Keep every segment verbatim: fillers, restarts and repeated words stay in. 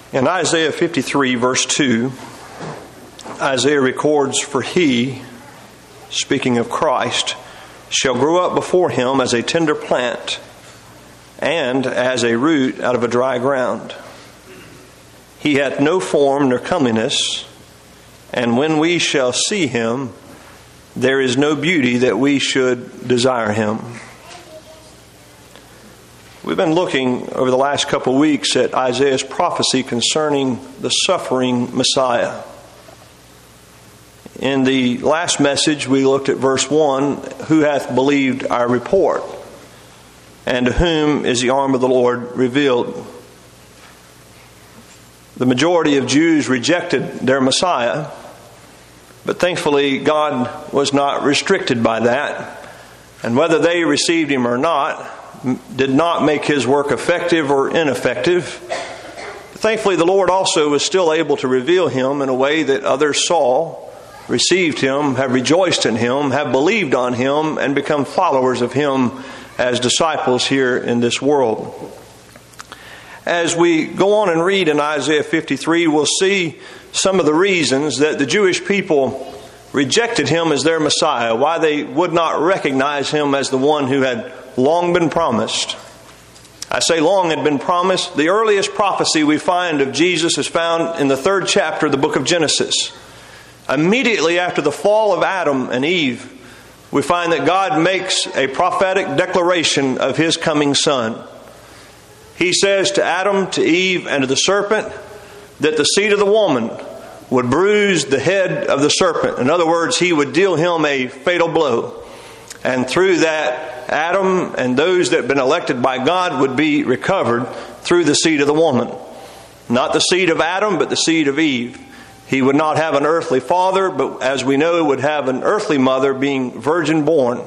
In Isaiah fifty-three, verse two, Isaiah records, "For he," speaking of Christ, "shall grow up before him as a tender plant, and as a root out of a dry ground. He hath no form nor comeliness, and when we shall see him, there is no beauty that we should desire him." We've been looking over the last couple of weeks at Isaiah's prophecy concerning the suffering Messiah. In the last message, we looked at verse one, "Who hath believed our report? And to whom is the arm of the Lord revealed?" The majority of Jews rejected their Messiah, but thankfully God was not restricted by that. And whether they received him or not did not make his work effective or ineffective. Thankfully, the Lord also was still able to reveal him in a way that others saw, received him, have rejoiced in him, have believed on him, and become followers of him as disciples here in this world. As we go on and read in Isaiah fifty-three, we'll see some of the reasons that the Jewish people rejected him as their Messiah, why they would not recognize him as the one who had long been promised. I say long had been promised. The earliest prophecy we find of Jesus is found in the third chapter of the book of Genesis. Immediately after the fall of Adam and Eve, we find that God makes a prophetic declaration of his coming Son. He says to Adam, to Eve, and to the serpent that the seed of the woman would bruise the head of the serpent. In other words, he would deal him a fatal blow. And through that, Adam and those that have been elected by God would be recovered through the seed of the woman. Not the seed of Adam, but the seed of Eve. He would not have an earthly father, but as we know, would have an earthly mother, being virgin born.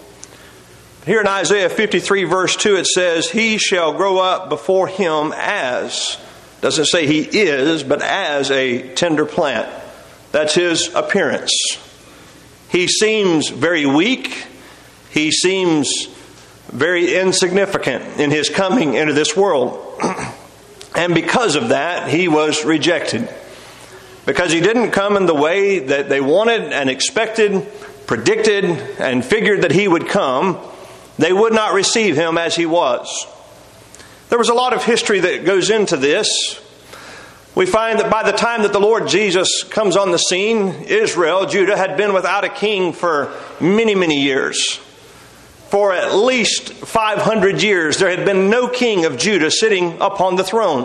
Here in Isaiah fifty-three, verse two, it says, "He shall grow up before him as," doesn't say he is, but as a tender plant. That's his appearance. He seems very weak. He seems very insignificant in his coming into this world. And because of that, he was rejected. Because he didn't come in the way that they wanted and expected, predicted, and figured that he would come, they would not receive him as he was. There was a lot of history that goes into this. We find that by the time that the Lord Jesus comes on the scene, Israel, Judah, had been without a king for many, many years. For at least five hundred years, there had been no king of Judah sitting upon the throne.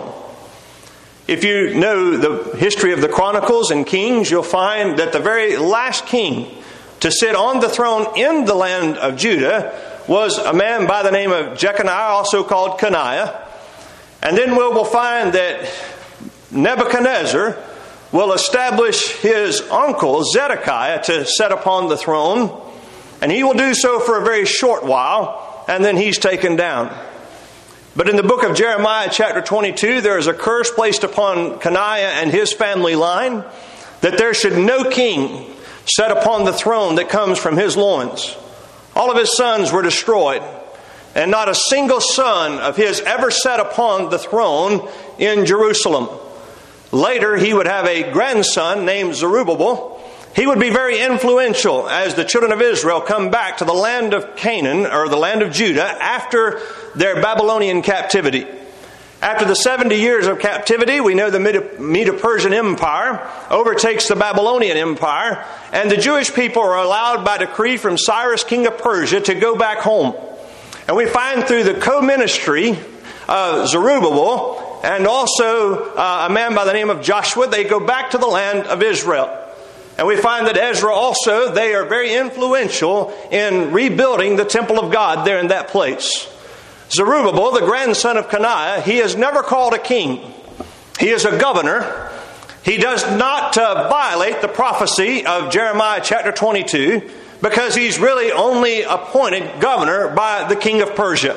If you know the history of the Chronicles and Kings, you'll find that the very last king to sit on the throne in the land of Judah was a man by the name of Jeconiah, also called Coniah. And then we'll find that Nebuchadnezzar will establish his uncle Zedekiah to sit upon the throne, and he will do so for a very short while, and then he's taken down. But in the book of Jeremiah chapter twenty-two, there is a curse placed upon Coniah and his family line, that there should no king set upon the throne that comes from his loins. All of his sons were destroyed, and not a single son of his ever sat upon the throne in Jerusalem. Later, he would have a grandson named Zerubbabel. He would be very influential as the children of Israel come back to the land of Canaan, or the land of Judah, after their Babylonian captivity. After the seventy years of captivity, we know the Medo-Persian Empire overtakes the Babylonian Empire, and the Jewish people are allowed by decree from Cyrus, king of Persia, to go back home. And we find through the co-ministry of Zerubbabel and also uh, a man by the name of Joshua, they go back to the land of Israel. And we find that Ezra also, they are very influential in rebuilding the temple of God there in that place. Zerubbabel, the grandson of Coniah, he is never called a king. He is a governor. He does not uh, violate the prophecy of Jeremiah chapter twenty-two, because he's really only appointed governor by the king of Persia.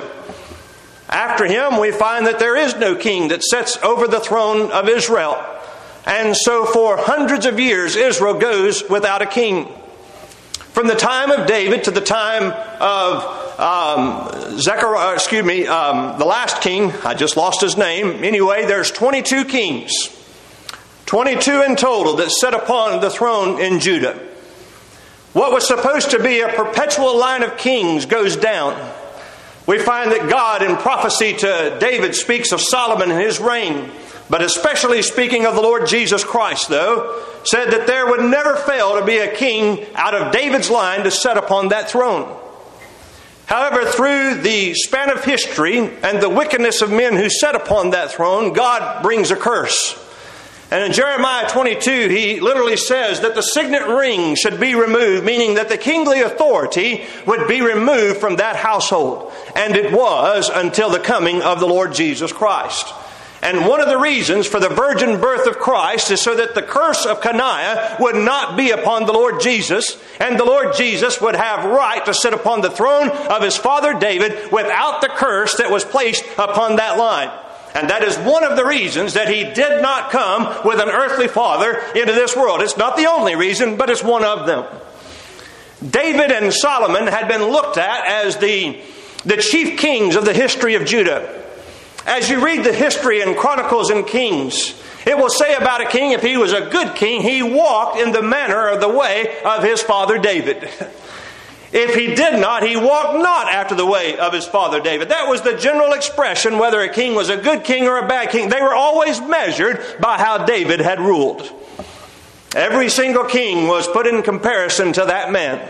After him, we find that there is no king that sits over the throne of Israel. And so for hundreds of years, Israel goes without a king. From the time of David to the time of um, Zechariah, excuse me, um, the last king, I just lost his name. Anyway, there's twenty-two kings, twenty-two in total that sat upon the throne in Judah. What was supposed to be a perpetual line of kings goes down. We find that God in prophecy to David speaks of Solomon and his reign, but especially speaking of the Lord Jesus Christ, though, said that there would never fail to be a king out of David's line to sit upon that throne. However, through the span of history and the wickedness of men who sat upon that throne, God brings a curse. And in Jeremiah twenty-two, he literally says that the signet ring should be removed, meaning that the kingly authority would be removed from that household. And it was until the coming of the Lord Jesus Christ. And one of the reasons for the virgin birth of Christ is so that the curse of Coniah would not be upon the Lord Jesus, and the Lord Jesus would have right to sit upon the throne of his father David without the curse that was placed upon that line. And that is one of the reasons that he did not come with an earthly father into this world. It's not the only reason, but it's one of them. David and Solomon had been looked at as the, the chief kings of the history of Judah. As you read the history in Chronicles and Kings, it will say about a king, if he was a good king, he walked in the manner of the way of his father David. If he did not, he walked not after the way of his father David. That was the general expression, whether a king was a good king or a bad king. They were always measured by how David had ruled. Every single king was put in comparison to that man.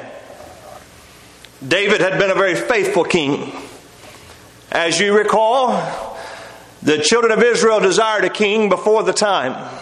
David had been a very faithful king. As you recall, the children of Israel desired a king before the time.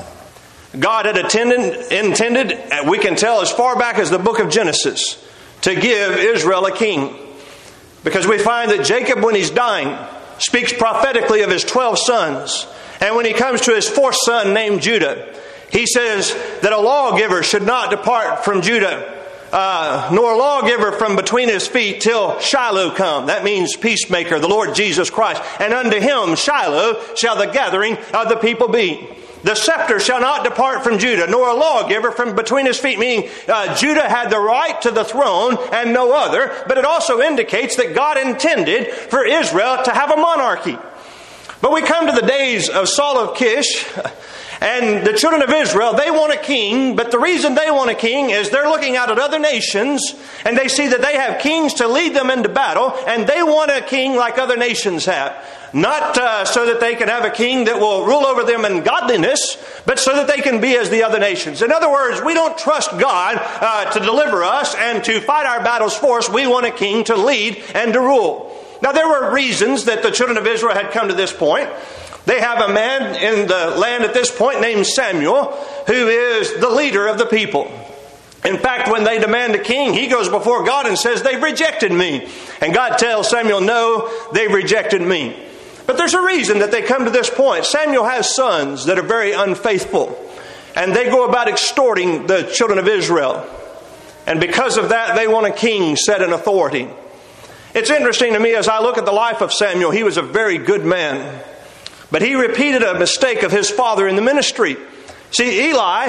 God had attended, intended, we can tell as far back as the book of Genesis, to give Israel a king. Because we find that Jacob, when he's dying, speaks prophetically of his twelve sons. And when he comes to his fourth son named Judah, he says that a lawgiver should not depart from Judah, Uh, nor a lawgiver from between his feet till Shiloh come. That means peacemaker, the Lord Jesus Christ. And unto him, Shiloh, shall the gathering of the people be. The scepter shall not depart from Judah, nor a lawgiver from between his feet. Meaning uh, Judah had the right to the throne and no other. But it also indicates that God intended for Israel to have a monarchy. But we come to the days of Saul of Kish. And the children of Israel, they want a king, but the reason they want a king is they're looking out at other nations, and they see that they have kings to lead them into battle, and they want a king like other nations have. Not uh, so that they can have a king that will rule over them in godliness, but so that they can be as the other nations. In other words, we don't trust God uh, to deliver us and to fight our battles for us. We want a king to lead and to rule. Now, there were reasons that the children of Israel had come to this point. They have a man in the land at this point named Samuel, who is the leader of the people. In fact, when they demand a king, he goes before God and says, they've rejected me. And God tells Samuel, no, they've rejected me. But there's a reason that they come to this point. Samuel has sons that are very unfaithful, and they go about extorting the children of Israel. And because of that, they want a king set in authority. It's interesting to me as I look at the life of Samuel, he was a very good man. But he repeated a mistake of his father in the ministry. See, Eli,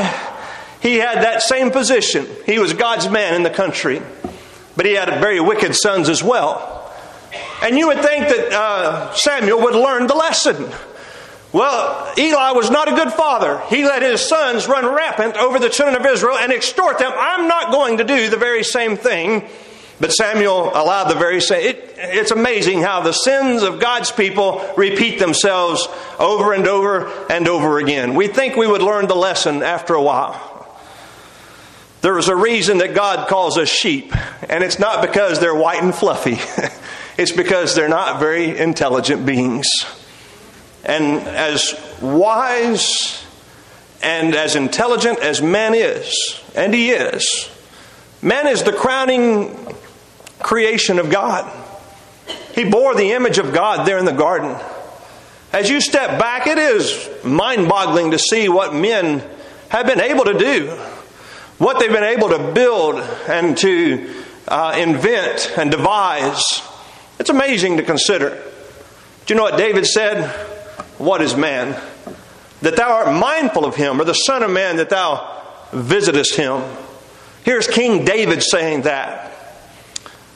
he had that same position. He was God's man in the country. But he had very wicked sons as well. And you would think that uh, Samuel would learn the lesson. Well, Eli was not a good father. He let his sons run rampant over the children of Israel and extort them. I'm not going to do the very same thing. But Samuel allowed the very same. It, it's amazing how the sins of God's people repeat themselves over and over and over again. We think we would learn the lesson after a while. There is a reason that God calls us sheep. And it's not because they're white and fluffy. It's because they're not very intelligent beings. And as wise and as intelligent as man is, and he is, man is the crowning creation of God. He bore the image of God there in the garden. As you step back, it is mind-boggling to see what men have been able to do, what they've been able to build and to uh, invent and devise. It's amazing to consider. Do you know what David said? What is man? That thou art mindful of him, or the Son of Man, that thou visitest him. Here's King David saying that.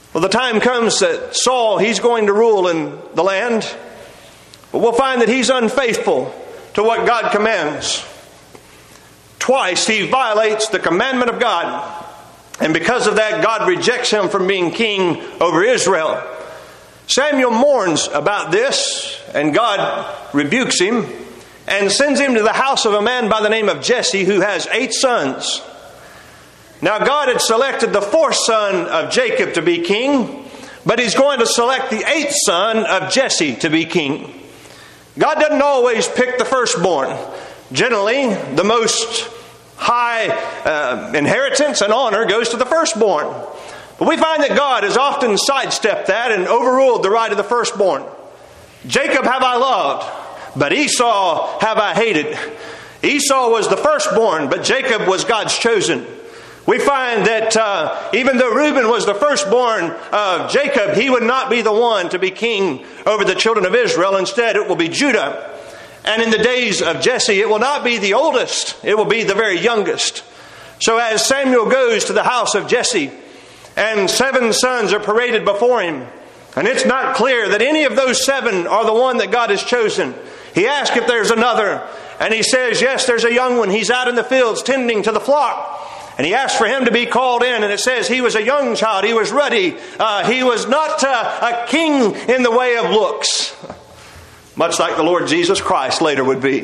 Well, the time comes that Saul, he's going to rule in the land, but we'll find that he's unfaithful to what God commands. Twice he violates the commandment of God, and because of that, God rejects him from being king over Israel. Samuel mourns about this, and God rebukes him and sends him to the house of a man by the name of Jesse, who has eight sons. Now, God had selected the fourth son of Jacob to be king, but he's going to select the eighth son of Jesse to be king. God doesn't always pick the firstborn. Generally, the most high uh, inheritance and honor goes to the firstborn. But we find that God has often sidestepped that and overruled the right of the firstborn. Jacob have I loved, but Esau have I hated. Esau was the firstborn, but Jacob was God's chosen. We find that uh, even though Reuben was the firstborn of Jacob, he would not be the one to be king over the children of Israel. Instead, it will be Judah. And in the days of Jesse, it will not be the oldest. It will be the very youngest. So as Samuel goes to the house of Jesse, and seven sons are paraded before him, and it's not clear that any of those seven are the one that God has chosen. He asks if there's another, and he says, yes, there's a young one. He's out in the fields tending to the flock. And he asked for him to be called in, and it says he was a young child. He was ruddy. Uh, he was not uh, a king in the way of looks, much like the Lord Jesus Christ later would be.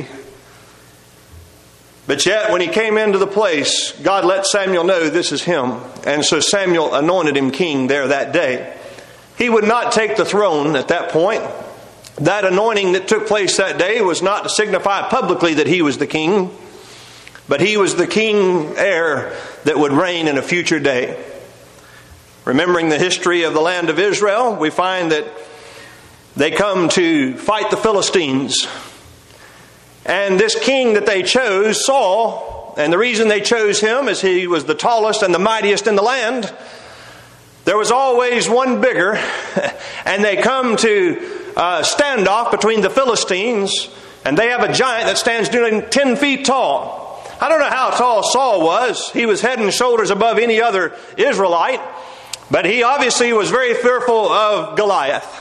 But yet, when he came into the place, God let Samuel know this is him. And so Samuel anointed him king there that day. He would not take the throne at that point. That anointing that took place that day was not to signify publicly that he was the king, but he was the king heir that would reign in a future day. Remembering the history of the land of Israel, we find that they come to fight the Philistines. And this king that they chose, Saul, and the reason they chose him is he was the tallest and the mightiest in the land. There was always one bigger, and they come to a standoff between the Philistines, and they have a giant that stands nearly ten feet tall. I don't know how tall Saul was. He was head and shoulders above any other Israelite, but he obviously was very fearful of Goliath.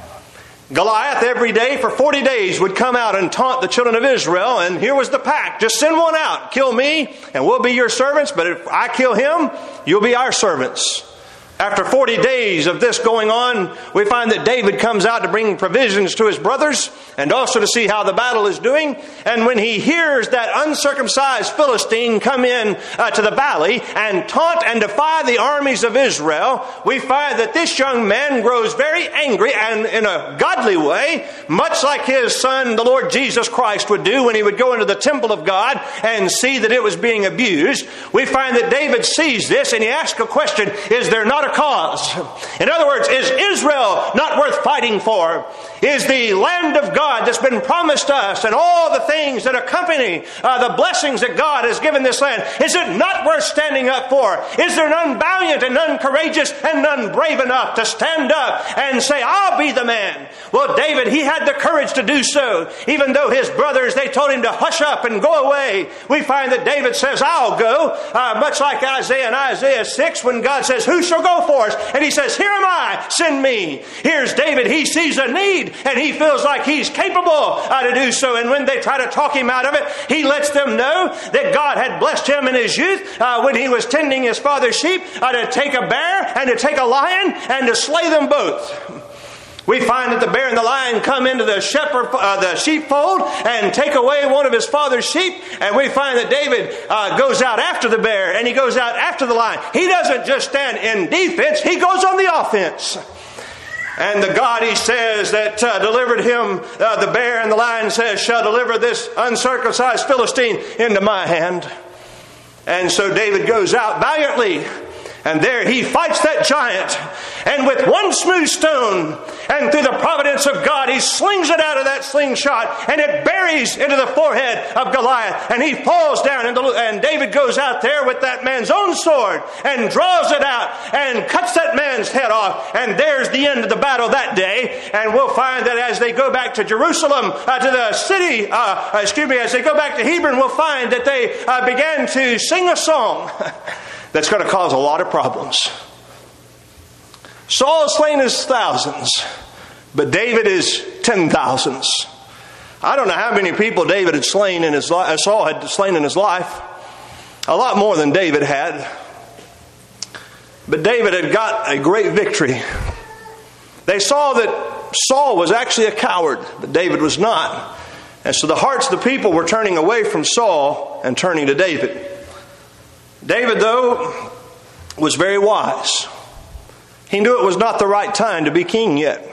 Goliath every day for forty days would come out and taunt the children of Israel, and here was the pact. Just send one out. Kill me, and we'll be your servants, but if I kill him, you'll be our servants. After forty days of this going on, we find that David comes out to bring provisions to his brothers and also to see how the battle is doing. And when he hears that uncircumcised Philistine come in uh, to the valley and taunt and defy the armies of Israel, we find that this young man grows very angry, and in a godly way, much like his son, the Lord Jesus Christ, would do when he would go into the temple of God and see that it was being abused. We find that David sees this and he asks a question, is there not a cause? In other words, is Israel not worth fighting for? Is the land of God that's been promised us and all the things that accompany uh, the blessings that God has given this land, is it not worth standing up for? Is there none valiant and none courageous and none brave enough to stand up and say, I'll be the man? Well, David, he had the courage to do so. Even though his brothers, they told him to hush up and go away, we find that David says, I'll go. Uh, much like Isaiah in Isaiah six, when God says, who shall go for us? And he says, here am I, send me. Here's David. He sees a need and he feels like he's capable uh, to do so. And when they try to talk him out of it, he lets them know that God had blessed him in his youth uh, when he was tending his father's sheep uh, to take a bear and to take a lion and to slay them both. We find that the bear and the lion come into the shepherd, uh, the sheepfold and take away one of his father's sheep. And we find that David uh, goes out after the bear and he goes out after the lion. He doesn't just stand in defense, he goes on the offense. And the God, he says, that uh, delivered him, uh, the bear and the lion says, shall deliver this uncircumcised Philistine into my hand. And so David goes out valiantly. And there he fights that giant. And with one smooth stone, and through the providence of God, he slings it out of that slingshot, and it buries into the forehead of Goliath. And he falls down, and, the, and David goes out there with that man's own sword, and draws it out, and cuts that man's head off. And there's the end of the battle that day. And we'll find that as they go back to Jerusalem, uh, to the city, uh, excuse me, as they go back to Hebron, we'll find that they uh, began to sing a song that's going to cause a lot of problems. Saul has slain his thousands, but David is ten thousands. I don't know how many people David had slain in his life, Saul had slain in his life. A lot more than David had. But David had got a great victory. They saw that Saul was actually a coward, but David was not. And so the hearts of the people were turning away from Saul and turning to David. David, though, was very wise. He knew it was not the right time to be king yet.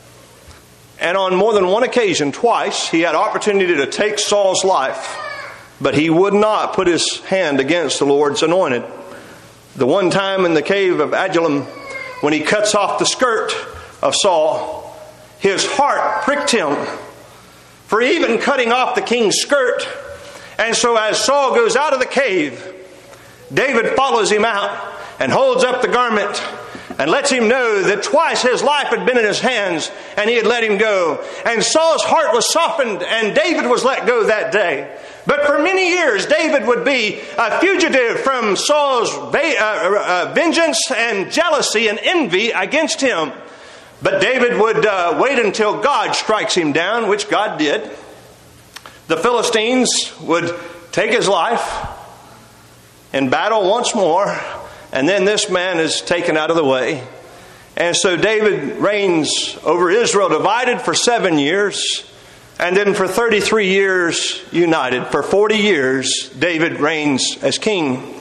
And on more than one occasion, twice, he had opportunity to take Saul's life, but he would not put his hand against the Lord's anointed. The one time in the cave of Adullam, when he cuts off the skirt of Saul, his heart pricked him for even cutting off the king's skirt. And so as Saul goes out of the cave, David follows him out and holds up the garment and lets him know that twice his life had been in his hands and he had let him go. And Saul's heart was softened and David was let go that day. But for many years, David would be a fugitive from Saul's vengeance and jealousy and envy against him. But David would uh, wait until God strikes him down, which God did. The Philistines would take his life in battle once more, and then this man is taken out of the way. And so David reigns over Israel, divided for seven years, and then for thirty-three years united. For forty years, David reigns as king.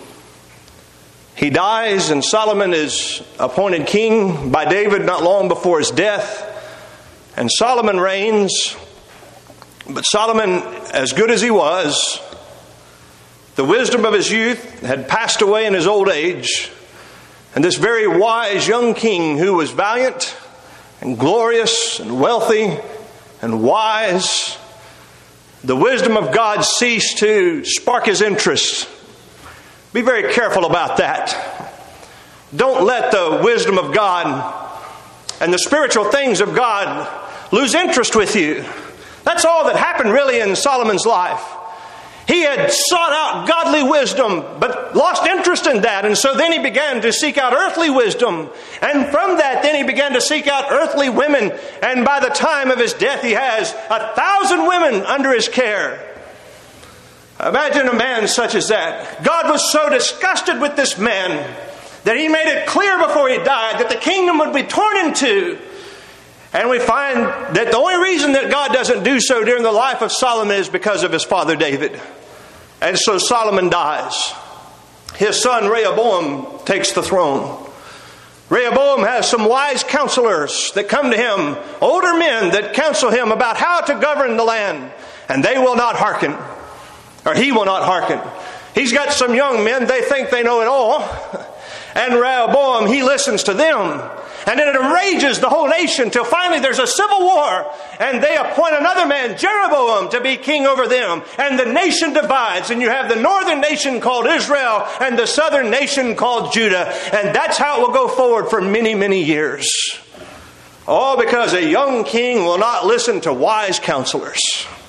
He dies, and Solomon is appointed king by David not long before his death. And Solomon reigns. But Solomon, as good as he was, the wisdom of his youth had passed away in his old age. And this very wise young king, who was valiant and glorious and wealthy and wise, the wisdom of God ceased to spark his interest. Be very careful about that. Don't let the wisdom of God and the spiritual things of God lose interest with you. That's all that happened really in Solomon's life. He had sought out godly wisdom, but lost interest in that. And so then he began to seek out earthly wisdom. And from that, then he began to seek out earthly women. And by the time of his death, he has a thousand women under his care. Imagine a man such as that. God was so disgusted with this man that he made it clear before he died that the kingdom would be torn in two. And we find that the only reason that God doesn't do so during the life of Solomon is because of his father David. And so Solomon dies. His son Rehoboam takes the throne. Rehoboam has some wise counselors that come to him, older men that counsel him about how to govern the land. And they will not hearken. Or he will not hearken. He's got some young men, they think they know it all. And Rehoboam, he listens to them. And then it enrages the whole nation till finally there's a civil war. And they appoint another man, Jeroboam, to be king over them. And the nation divides. And you have the northern nation called Israel and the southern nation called Judah. And that's how it will go forward for many, many years. All because a young king will not listen to wise counselors.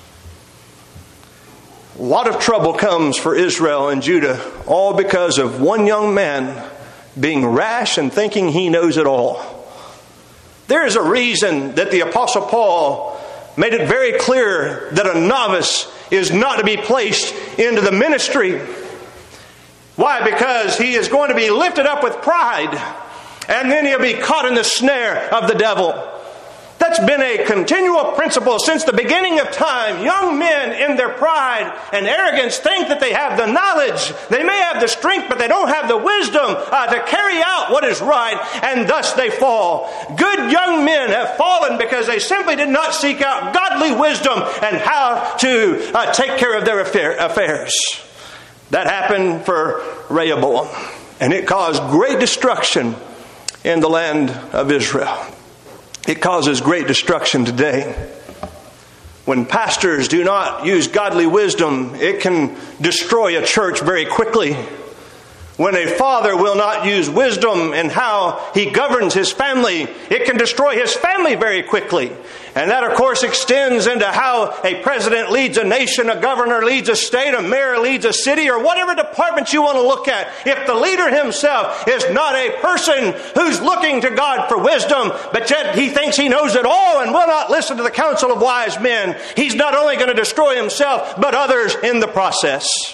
A lot of trouble comes for Israel and Judah, all because of one young man being rash and thinking he knows it all. There is a reason that the Apostle Paul made it very clear that a novice is not to be placed into the ministry. Why? Because he is going to be lifted up with pride, and then he'll be caught in the snare of the devil. That's been a continual principle since the beginning of time. Young men in their pride and arrogance think that they have the knowledge. They may have the strength, but they don't have the wisdom uh, to carry out what is right, and thus they fall. Good young men have fallen because they simply did not seek out godly wisdom and how to uh, take care of their affair, affairs. That happened for Rehoboam, and it caused great destruction in the land of Israel. It causes great destruction today. When pastors do not use godly wisdom, it can destroy a church very quickly. When a father will not use wisdom in how he governs his family, it can destroy his family very quickly. And that, of course, extends into how a president leads a nation, a governor leads a state, a mayor leads a city, or whatever department you want to look at. If the leader himself is not a person who's looking to God for wisdom, but yet he thinks he knows it all and will not listen to the counsel of wise men, he's not only going to destroy himself, but others in the process.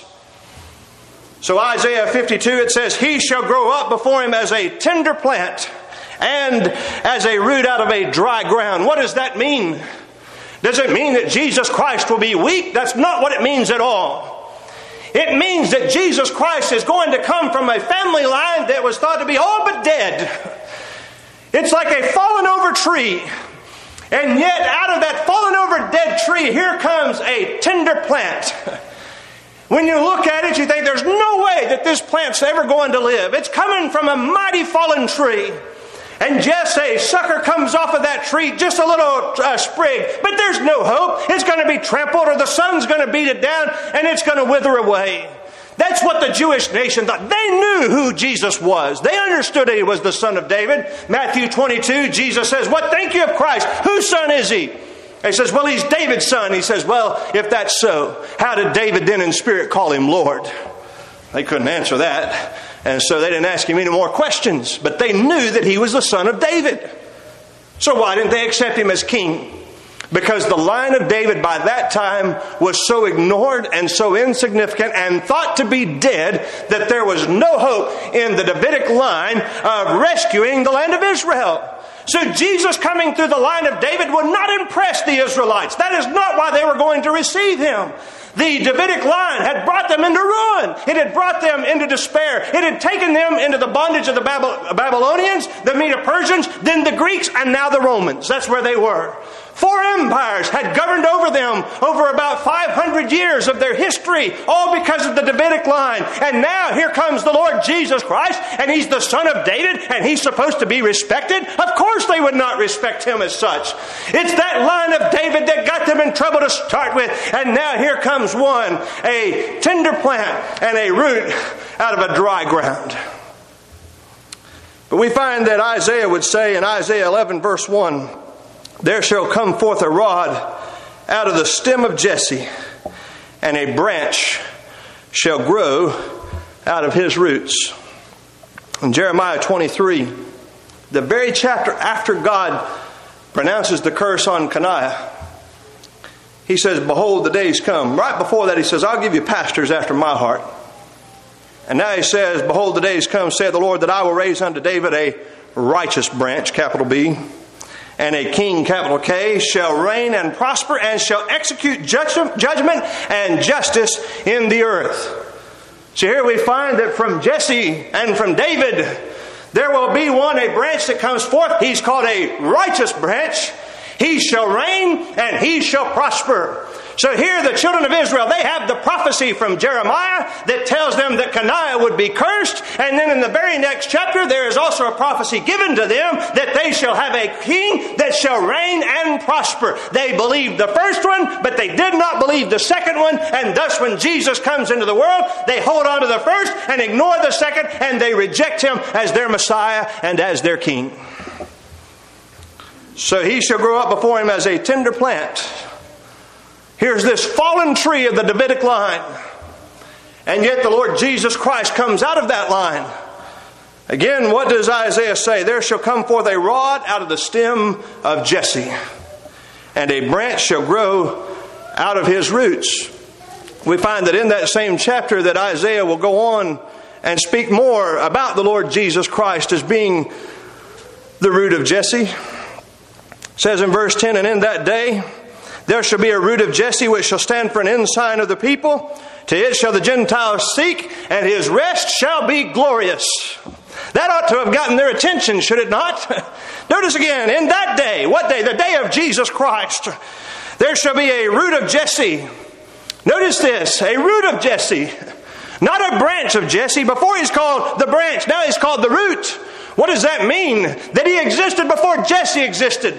So Isaiah fifty-two, it says, he shall grow up before him as a tender plant and as a root out of a dry ground. What does that mean? Does it mean that Jesus Christ will be weak? That's not what it means at all. It means that Jesus Christ is going to come from a family line that was thought to be all but dead. It's like a fallen over tree. And yet out of that fallen over dead tree, here comes a tender plant. When you look at it, you think there's no way that this plant's ever going to live. It's coming from a mighty fallen tree. And just a sucker comes off of that tree, just a little uh, sprig. But there's no hope. It's going to be trampled, or the sun's going to beat it down, and it's going to wither away. That's what the Jewish nation thought. They knew who Jesus was. They understood he was the Son of David. Matthew twenty-two, Jesus says, what think you of Christ? Whose son is he? He says, well, he's David's son. He says, well, if that's so, how did David then in spirit call him Lord? They couldn't answer that. And so they didn't ask him any more questions. But they knew that he was the son of David. So why didn't they accept him as king? Because the line of David by that time was so ignored and so insignificant and thought to be dead that there was no hope in the Davidic line of rescuing the land of Israel. So Jesus coming through the line of David would not impress the Israelites. That is not why they were going to receive him. The Davidic line had brought them into ruin. It had brought them into despair. It had taken them into the bondage of the Babylonians, the Medo-Persians, then the Greeks, and now the Romans. That's where they were. Four empires had governed over them over about five hundred years of their history, all because of the Davidic line. And now here comes the Lord Jesus Christ, and he's the son of David, and he's supposed to be respected. Of course they would not respect him as such. It's that line of David that got them in trouble to start with. And now here comes one, a tender plant and a root out of a dry ground. But we find that Isaiah would say in Isaiah eleven verse one, there shall come forth a rod out of the stem of Jesse, and a branch shall grow out of his roots. In Jeremiah twenty-three, the very chapter after God pronounces the curse on Coniah, he says, behold, the days come. Right before that, he says, I'll give you pastors after my heart. And now he says, behold, the days come, saith the Lord, that I will raise unto David a righteous branch, capital B, and a king, capital K, shall reign and prosper, and shall execute judgment and justice in the earth. So here we find that from Jesse and from David, there will be one, a branch that comes forth. He's called a righteous branch. He shall reign and he shall prosper. So here the children of Israel, they have the prophecy from Jeremiah that tells them that Coniah would be cursed. And then in the very next chapter, there is also a prophecy given to them that they shall have a king that shall reign and prosper. They believed the first one, but they did not believe the second one. And thus when Jesus comes into the world, they hold on to the first and ignore the second, and they reject him as their Messiah and as their king. So he shall grow up before him as a tender plant. Here's this fallen tree of the Davidic line. And yet the Lord Jesus Christ comes out of that line. Again, what does Isaiah say? There shall come forth a rod out of the stem of Jesse, and a branch shall grow out of his roots. We find that in that same chapter that Isaiah will go on and speak more about the Lord Jesus Christ as being the root of Jesse. It says in verse ten, and in that day there shall be a root of Jesse which shall stand for an ensign of the people. To it shall the Gentiles seek, and his rest shall be glorious. That ought to have gotten their attention, should it not? Notice again, in that day, what day? The day of Jesus Christ. There shall be a root of Jesse. Notice this, a root of Jesse. Not a branch of Jesse. Before he's called the branch, now he's called the root. What does that mean? That he existed before Jesse existed.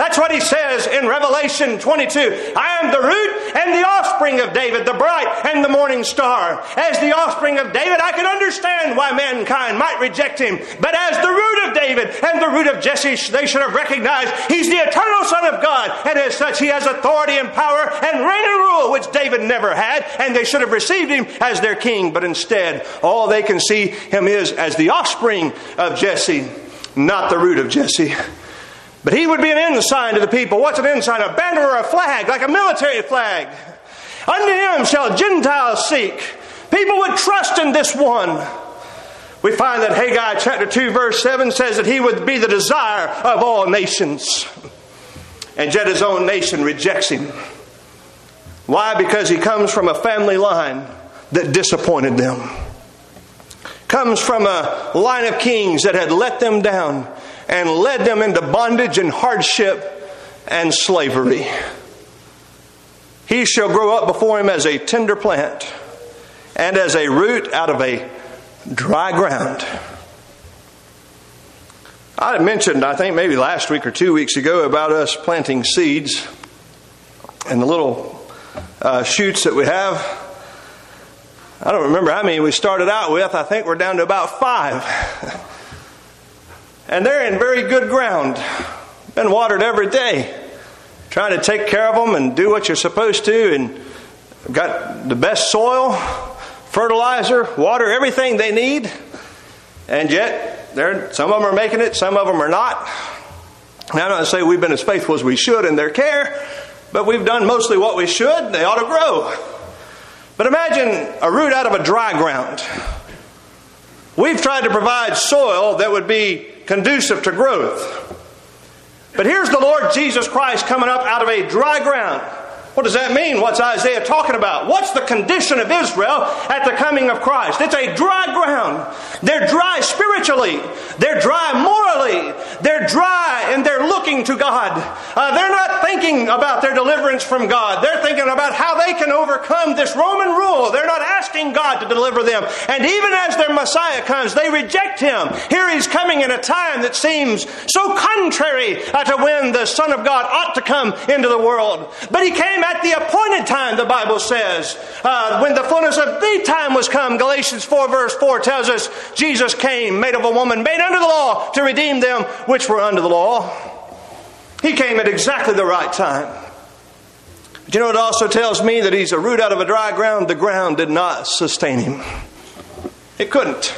That's what he says in Revelation twenty-two. I am the root and the offspring of David, the bright and the morning star. As the offspring of David, I can understand why mankind might reject him. But as the root of David and the root of Jesse, they should have recognized he's the eternal Son of God. And as such, he has authority and power and reign and rule, which David never had. And they should have received him as their king. But instead, all they can see him is as the offspring of Jesse, not the root of Jesse. But he would be an ensign to the people. What's an ensign? A banner or a flag, like a military flag. Unto him shall Gentiles seek. People would trust in this one. We find that Haggai chapter two verse seven says that he would be the desire of all nations. And yet his own nation rejects him. Why? Because he comes from a family line that disappointed them. Comes from a line of kings that had let them down and led them into bondage and hardship and slavery. He shall grow up before him as a tender plant and as a root out of a dry ground. I had mentioned, I think maybe last week or two weeks ago, about us planting seeds and the little uh, shoots that we have. I don't remember how many we started out with. I think we're down to about five. And they're in very good ground. Been watered every day. Trying to take care of them and do what you're supposed to. And got the best soil, fertilizer, water, everything they need. And yet, they're, some of them are making it, some of them are not. Now, I'm not going to say we've been as faithful as we should in their care, but we've done mostly what we should. They ought to grow. But imagine a root out of a dry ground. We've tried to provide soil that would be conducive to growth. But here's the Lord Jesus Christ coming up out of a dry ground. What does that mean? What's Isaiah talking about? What's the condition of Israel at the coming of Christ? It's a dry ground. They're dry spiritually. They're dry morally. They're dry and they're looking to God. Uh, they're not thinking about their deliverance from God. They're thinking about how they can overcome this Roman rule. They're not asking God to deliver them. And even as their Messiah comes, they reject Him. Here He's coming in a time that seems so contrary uh, to when the Son of God ought to come into the world. But He came at the appointed time, the Bible says. Uh, when the fullness of the time was come, Galatians four verse four tells us, Jesus came, made of a woman, made under the law, to redeem them which were under the law. He came at exactly the right time. But you know, it also tells me that He's a root out of a dry ground. The ground did not sustain Him. It couldn't.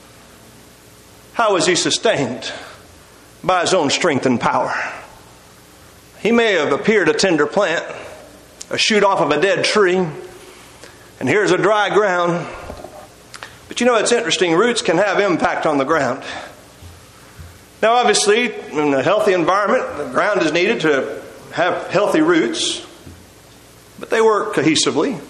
How was He sustained? By His own strength and power. He may have appeared a tender plant, a shoot off of a dead tree, and here's a dry ground. But you know, it's interesting. Roots can have impact on the ground. Now, obviously, in a healthy environment, the ground is needed to have healthy roots, but they work cohesively.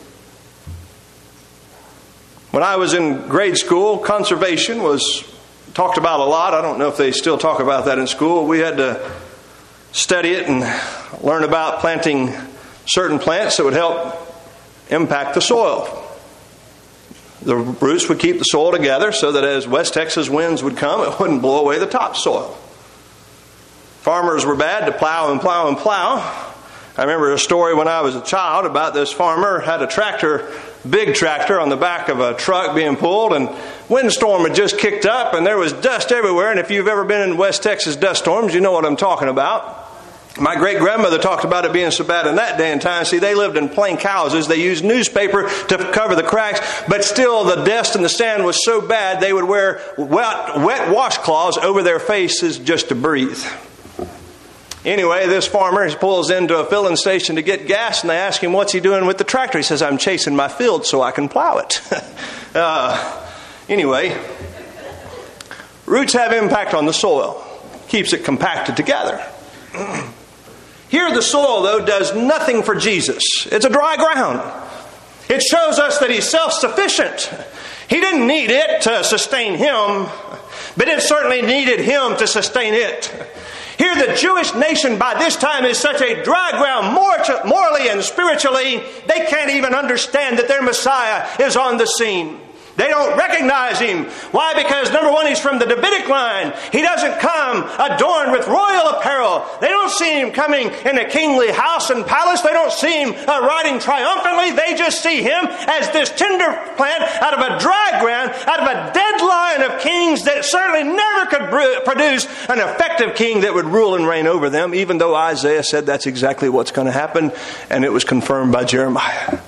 When I was in grade school, conservation was talked about a lot. I don't know if they still talk about that in school. We had to study it and learn about planting certain plants that would help impact the soil. The roots would keep the soil together so that as West Texas winds would come, it wouldn't blow away the topsoil. Farmers were bad to plow and plow and plow. I remember a story when I was a child about this farmer had a tractor, big tractor on the back of a truck being pulled, and windstorm had just kicked up and there was dust everywhere. And if you've ever been in West Texas dust storms, you know what I'm talking about. My great-grandmother talked about it being so bad in that day and time. See, they lived in plank houses. They used newspaper to cover the cracks, but still the dust and the sand was so bad they would wear wet, wet washcloths over their faces just to breathe. Anyway, this farmer pulls into a filling station to get gas, and they ask him what's he doing with the tractor. He says, I'm chasing my field so I can plow it. uh, anyway, roots have impact on the soil. Keeps it compacted together. Here the soil, though, does nothing for Jesus. It's a dry ground. It shows us that He's self-sufficient. He didn't need it to sustain Him, but it certainly needed Him to sustain it. Here the Jewish nation by this time is such a dry ground, morally and spiritually, they can't even understand that their Messiah is on the scene. They don't recognize him. Why? Because number one, he's from the Davidic line. He doesn't come adorned with royal apparel. They don't see him coming in a kingly house and palace. They don't see him uh, riding triumphantly. They just see him as this tender plant out of a dry ground, out of a dead line of kings that certainly never could br- produce an effective king that would rule and reign over them, even though Isaiah said that's exactly what's going to happen, and it was confirmed by Jeremiah.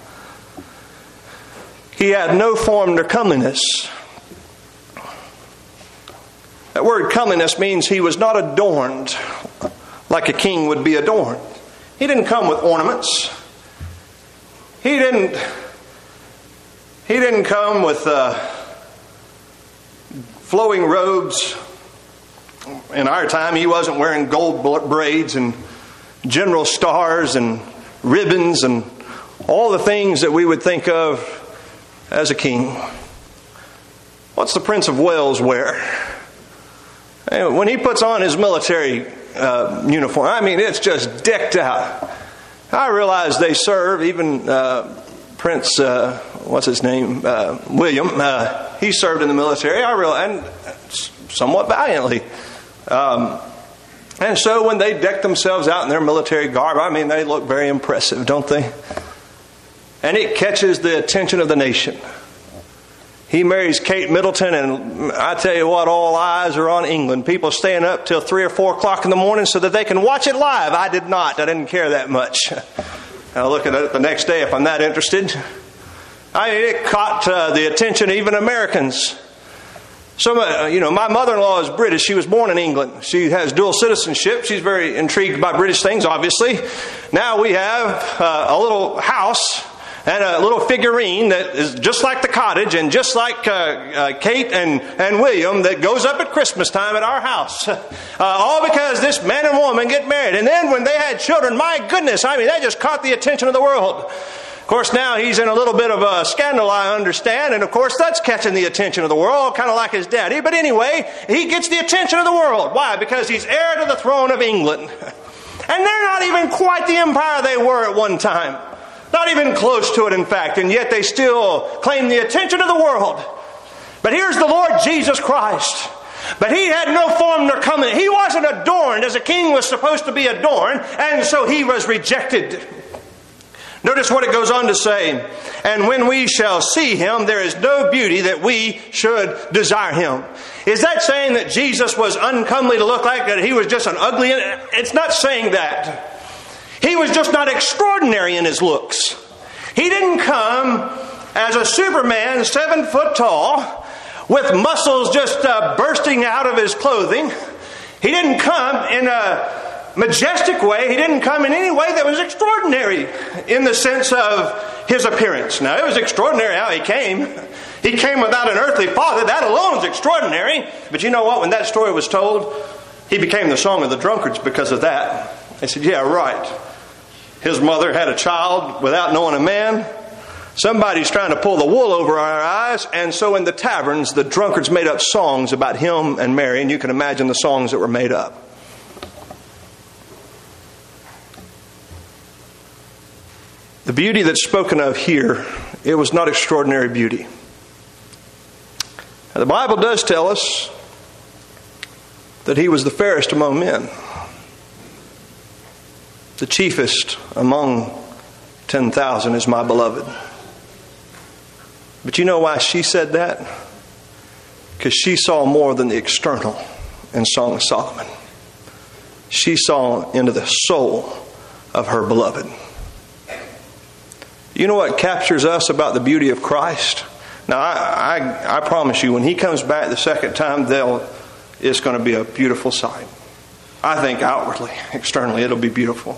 He had no form nor comeliness. That word comeliness means he was not adorned like a king would be adorned. He didn't come with ornaments. He didn't, he didn't come with uh, flowing robes. In our time, he wasn't wearing gold braids and general stars and ribbons and all the things that we would think of as a king. What's the Prince of Wales wear? When he puts on his military uh, uniform, I mean, it's just decked out. I realize they serve, even uh, Prince, uh, what's his name, uh, William, uh, he served in the military, I realize, and somewhat valiantly. Um, and so when they deck themselves out in their military garb, I mean, they look very impressive, don't they? And it catches the attention of the nation. He marries Kate Middleton, and I tell you what, all eyes are on England. People staying up till three or four o'clock in the morning so that they can watch it live. I did not. I didn't care that much. I'll look at it the next day if I'm that interested. I mean, it caught uh, the attention of even Americans. So, uh, you know, my mother-in-law is British. She was born in England. She has dual citizenship. She's very intrigued by British things, obviously. Now we have uh, a little house and a little figurine that is just like the cottage and just like uh, uh, Kate and, and William that goes up at Christmas time at our house. Uh, all because this man and woman get married. And then when they had children, my goodness, I mean, that just caught the attention of the world. Of course, now he's in a little bit of a scandal, I understand. And of course, that's catching the attention of the world, kind of like his daddy. But anyway, he gets the attention of the world. Why? Because he's heir to the throne of England. And they're not even quite the empire they were at one time. Not even close to it, in fact, and yet they still claim the attention of the world. But here's the Lord Jesus Christ. But he had no form nor comeliness. He wasn't adorned as a king was supposed to be adorned, and so he was rejected. Notice what it goes on to say. And when we shall see him, there is no beauty that we should desire him. Is that saying that Jesus was uncomely to look like, that he was just an ugly? It's not saying that. He was just not extraordinary in his looks. He didn't come as a Superman, seven foot tall, with muscles just uh, bursting out of his clothing. He didn't come in a majestic way. He didn't come in any way that was extraordinary in the sense of his appearance. Now, it was extraordinary how he came. He came without an earthly father. That alone is extraordinary. But you know what? When that story was told, he became the song of the drunkards because of that. They said, yeah, right. His mother had a child without knowing a man. Somebody's trying to pull the wool over our eyes. And so in the taverns, the drunkards made up songs about him and Mary. And you can imagine the songs that were made up. The beauty that's spoken of here, it was not extraordinary beauty. Now, the Bible does tell us that he was the fairest among men. The chiefest among ten thousand is my beloved. But you know why she said that? Because she saw more than the external in Song of Solomon. She saw into the soul of her beloved. You know what captures us about the beauty of Christ? Now, I, I, I promise you, when he comes back the second time, they'll, it's going to be a beautiful sight. I think outwardly, externally, it'll be beautiful.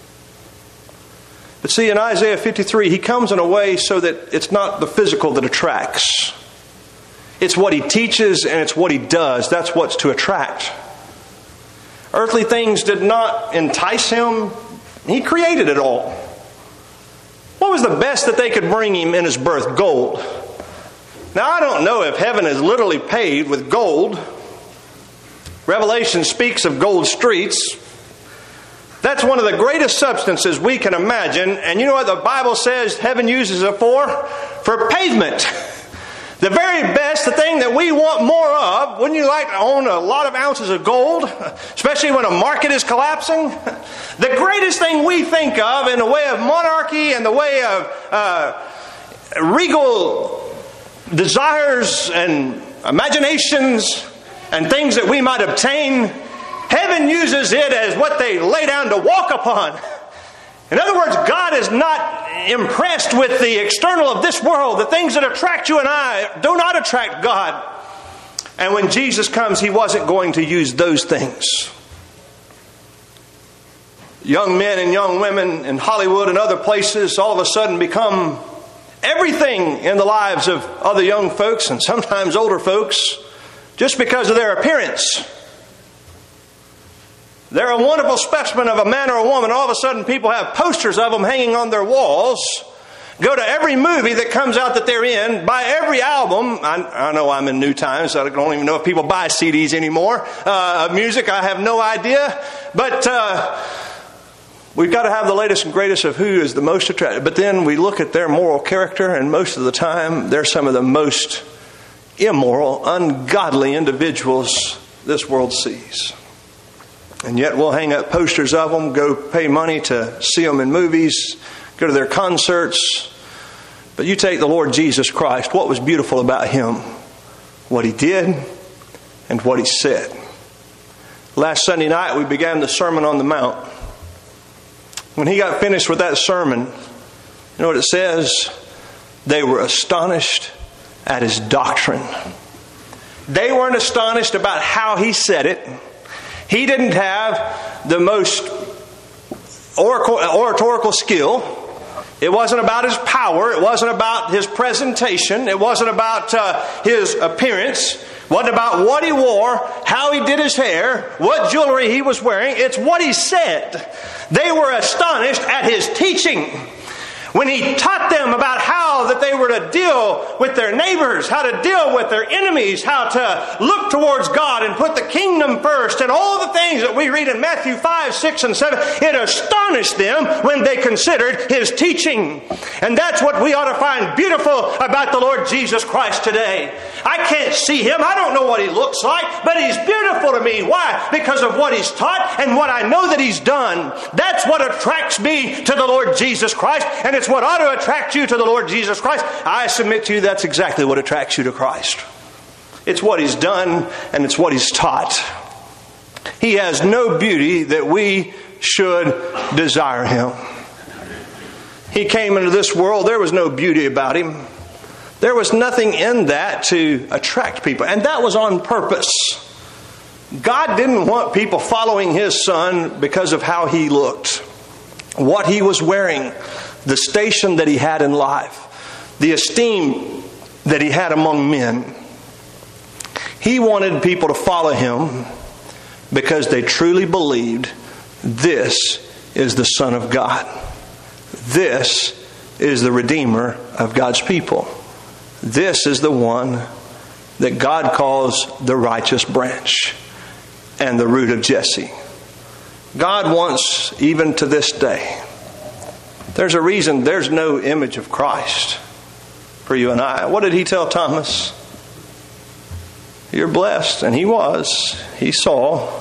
But see, in Isaiah fifty-three, he comes in a way so that it's not the physical that attracts. It's what he teaches and it's what he does. That's what's to attract. Earthly things did not entice him. He created it all. What was the best that they could bring him in his birth? Gold. Now, I don't know if heaven is literally paved with gold. Revelation speaks of gold streets. That's one of the greatest substances we can imagine. And you know what the Bible says heaven uses it for? For pavement. The very best, the thing that we want more of. Wouldn't you like to own a lot of ounces of gold, especially when a market is collapsing? The greatest thing we think of in the way of monarchy and the way of uh, regal desires and imaginations and things that we might obtain, heaven uses it as what they lay down to walk upon. In other words, God is not impressed with the external of this world. The things that attract you and I do not attract God. And when Jesus comes, He wasn't going to use those things. Young men and young women in Hollywood and other places all of a sudden become everything in the lives of other young folks and sometimes older folks just because of their appearance. They're a wonderful specimen of a man or a woman. All of a sudden people have posters of them hanging on their walls. Go to every movie that comes out that they're in. Buy every album. I, I know I'm in new times. I don't even know if people buy C Ds anymore. Uh, music, I have no idea. But uh, we've got to have the latest and greatest of who is the most attractive. But then we look at their moral character, and most of the time they're some of the most immoral, ungodly individuals this world sees. And yet we'll hang up posters of them, go pay money to see them in movies, go to their concerts. But you take the Lord Jesus Christ, what was beautiful about Him? What He did and what He said. Last Sunday night we began the Sermon on the Mount. When He got finished with that sermon, you know what it says? They were astonished at His doctrine. They weren't astonished about how He said it. He didn't have the most oratorical skill. It wasn't about His power. It wasn't about His presentation. It wasn't about uh, His appearance. It wasn't about what He wore, how He did His hair, what jewelry He was wearing. It's what He said. They were astonished at His teaching. When He taught them about how that they were to deal with their neighbors, how to deal with their enemies, how to look towards God and put the kingdom first, and all the things that we read in Matthew five, six, and seven, it astonished them when they considered His teaching. And that's what we ought to find beautiful about the Lord Jesus Christ today. I can't see Him. I don't know what He looks like, but He's beautiful to me. Why? Because of what He's taught and what I know that He's done. That's what attracts me to the Lord Jesus Christ, and it's what ought to attract you to the Lord Jesus Christ. I submit to you that's exactly what attracts you to Christ. It's what He's done and it's what He's taught. He has no beauty that we should desire Him. He came into this world. There was no beauty about Him. There was nothing in that to attract people. And that was on purpose. God didn't want people following His Son because of how He looked, what He was wearing, the station that He had in life, the esteem that He had among men. He wanted people to follow Him because they truly believed this is the Son of God. This is the Redeemer of God's people. This is the one that God calls the righteous branch and the root of Jesse. God wants, even to this day, there's a reason there's no image of Christ for you and I. What did He tell Thomas? You're blessed. And he was. He saw.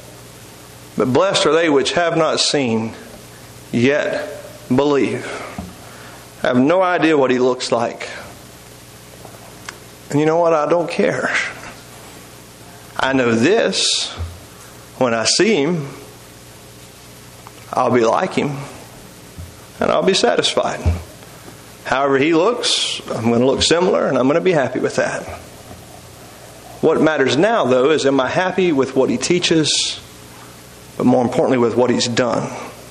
But blessed are they which have not seen, yet believe. I have no idea what He looks like. And you know what? I don't care. I know this. When I see Him, I'll be like Him. And I'll be satisfied. However He looks, I'm going to look similar, and I'm going to be happy with that. What matters now, though, is am I happy with what He teaches, but more importantly with what He's done.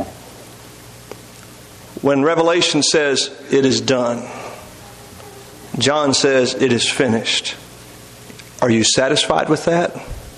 When Revelation says it is done, John says it is finished. Are you satisfied with that?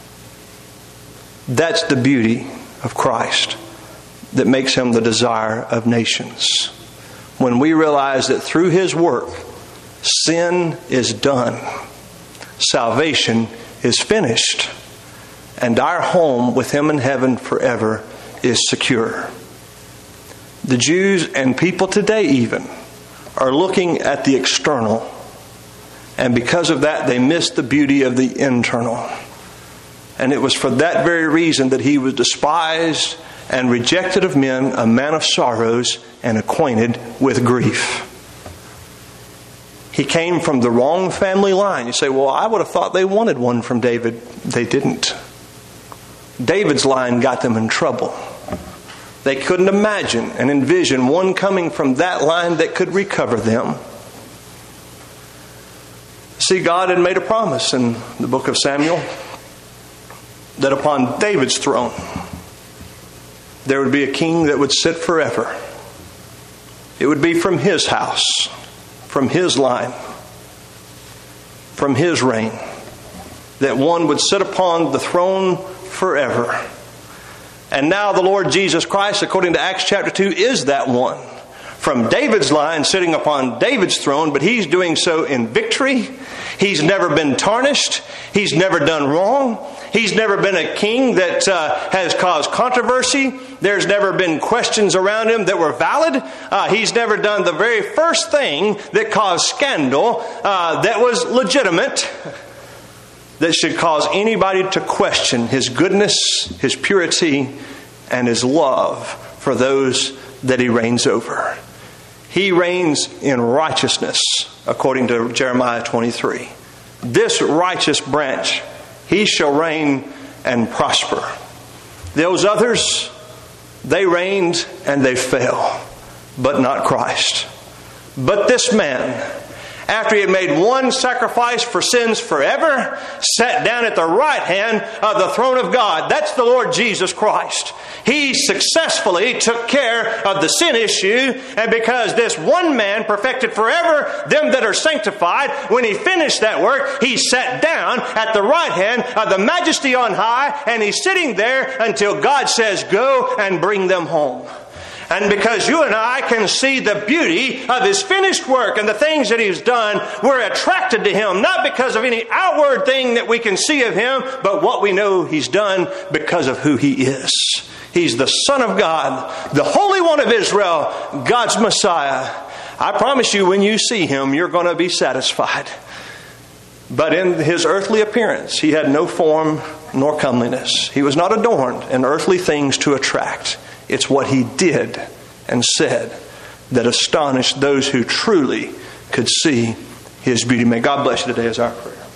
That's the beauty of Christ that makes Him the desire of nations. When we realize that through His work, sin is done, salvation is finished, and our home with Him in heaven forever is secure. The Jews and people today even are looking at the external And because of that, they missed the beauty of the internal. And it was for that very reason that he was despised and rejected of men, a man of sorrows and acquainted with grief. He came from the wrong family line. You say, well, I would have thought they wanted one from David. They didn't. David's line got them in trouble. They couldn't imagine and envision one coming from that line that could recover them. See, God had made a promise in the book of Samuel that upon David's throne there would be a king that would sit forever. It would be from his house, from his line, from his reign, that one would sit upon the throne forever. And now the Lord Jesus Christ, according to Acts chapter two, is that one. From David's line, sitting upon David's throne, but he's doing so in victory. He's never been tarnished. He's never done wrong. He's never been a king that uh, has caused controversy. There's never been questions around him that were valid. Uh, he's never done the very first thing that caused scandal uh, that was legitimate, that should cause anybody to question his goodness, his purity, and his love for those that he reigns over. He reigns in righteousness, according to Jeremiah twenty-three. This righteous branch, he shall reign and prosper. Those others, they reigned and they fell, but not Christ. But this man, after he had made one sacrifice for sins forever, sat down at the right hand of the throne of God. That's the Lord Jesus Christ. He successfully took care of the sin issue, and because this one man perfected forever them that are sanctified, when he finished that work, he sat down at the right hand of the Majesty on high, and he's sitting there until God says, go and bring them home. And because you and I can see the beauty of his finished work and the things that he's done, we're attracted to him, not because of any outward thing that we can see of him, but what we know he's done because of who he is. He's the Son of God, the Holy One of Israel, God's Messiah. I promise you, when you see him, you're going to be satisfied. But in his earthly appearance, he had no form nor comeliness. He was not adorned in earthly things to attract. It's what he did and said that astonished those who truly could see his beauty. May God bless you today as our prayer.